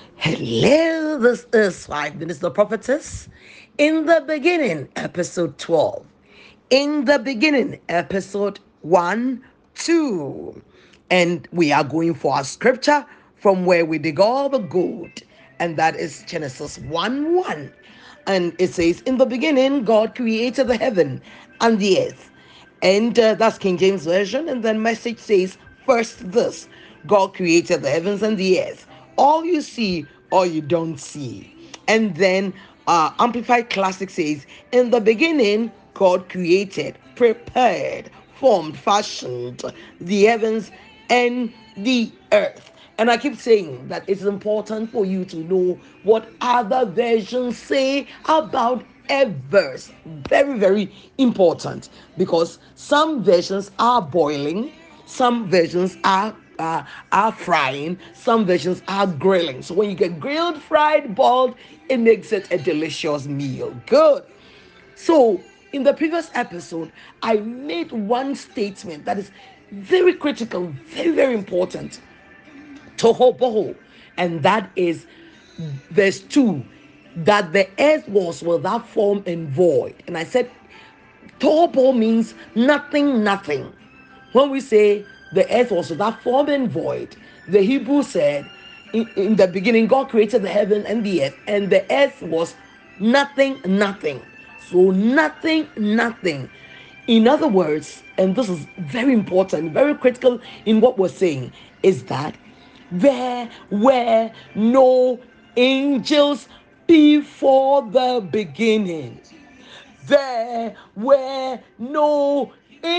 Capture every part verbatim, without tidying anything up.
Hello, this is Five Minutes the Prophetess. In the beginning, episode twelve. In the beginning, episode one, two. And we are going for our scripture from where we dig all the gold. And that is Genesis one one. And it says, In the beginning, God created the heaven and the earth. And uh, that's King James Version. And then message says, First this God created the heavens and the earth. All you see or you don't see. And then uh, Amplified Classic says, In the beginning, God created, prepared, formed, fashioned the heavens and the earth. And I keep saying that it's important for you to know what other versions say about a verse. Very, very important, because some versions are boiling, some versions are uh, are frying, some versions are grilling. So when you get grilled, fried, boiled, it makes it a delicious meal. Good. So, in the previous episode, I made one statement that is very critical, very, very important. Tohoboho. And that is verse two, that the earth was without form and void. And I said, Tohoboho means nothing, nothing. When we say the earth was without form and void, the Hebrew said, in, in the beginning, God created the heaven and the earth, and the earth was nothing, nothing. So, nothing, nothing. In other words, and this is very important, very critical in what we're saying, is that there were no angels before the beginning. There were no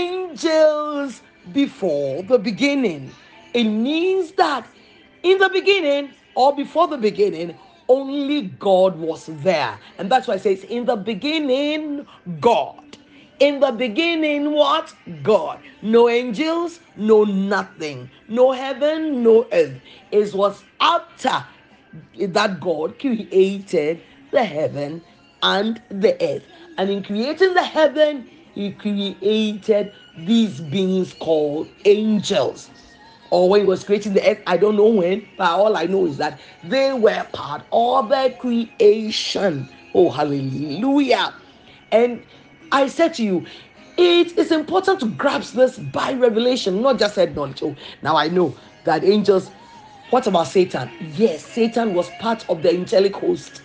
angels before the beginning. It means that in the beginning or before the beginning, only God was there. And that's why it says, In the beginning, God. In the beginning, what? God. No angels, no nothing. No heaven, no earth. It was after that God created the heaven and the earth. And in creating the heaven, he created these beings called angels. Or when he was creating the earth, I don't know when, but all I know is that they were part of the creation. Oh, hallelujah. And I said to you, it is important to grasp this by revelation, not just head knowledge. Oh, now I know that angels. What about Satan? Yes, Satan was part of the angelic host.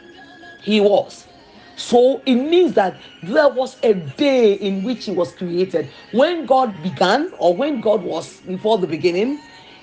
He was. So it means that there was a day in which he was created. When God began, or when God was before the beginning,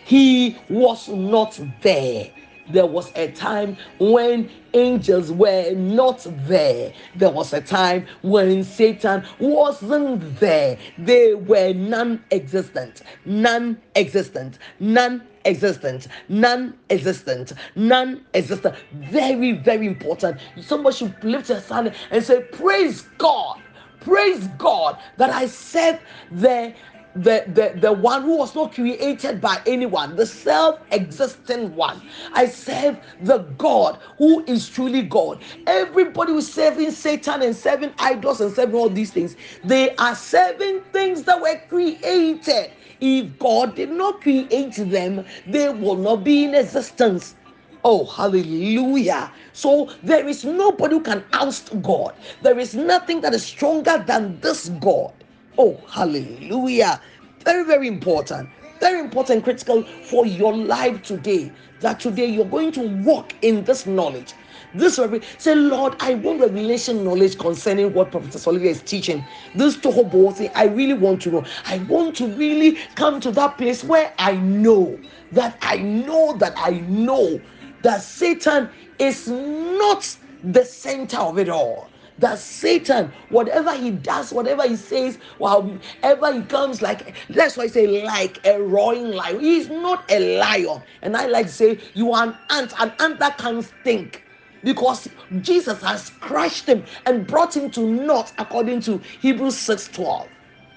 he was not there. There was a time when angels were not there. There was a time when Satan wasn't there. They were non-existent, non-existent, non-existent, non-existent, non-existent. Very, very important. Somebody should lift his hand and say, Praise God. Praise God that I serve the the, the the one who was not created by anyone, the self-existent one. I serve the God who is truly God. Everybody who's serving Satan and serving idols and serving all these things, they are serving things that were created. If God did not create them, they will not be in existence. Oh, hallelujah. So there is nobody who can oust God. There is nothing that is stronger than this God. Oh, hallelujah. Very, very important. Very important, critical for your life today. That today you're going to walk in this knowledge. This revelation. Say, Lord, I want revelation knowledge concerning what Prophet Olivia is teaching. This Tohobo thing, I really want to know. I want to really come to that place where I know that I know that I know that Satan is not the center of it all. That Satan, whatever he does, whatever he says, whatever he comes like, that's why I say like a roaring lion. He is not a lion. And I like to say, you are an ant, an ant that can't think. Because Jesus has crushed him and brought him to naught, according to Hebrews six twelve.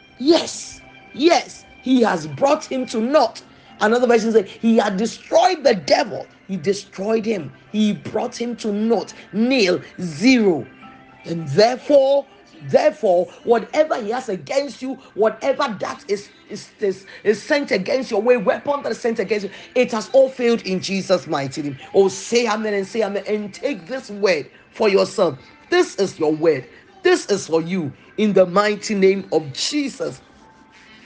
Yes, yes, he has brought him to naught. Another version says he had destroyed the devil. He destroyed him. He brought him to naught, nil, zero. And therefore, Therefore, whatever he has against you, whatever that is is, is, is sent against your way, weapon that is sent against you, it has all failed in Jesus' mighty name. Oh, say amen and say amen and take this word for yourself. This is your word. This is for you in the mighty name of Jesus.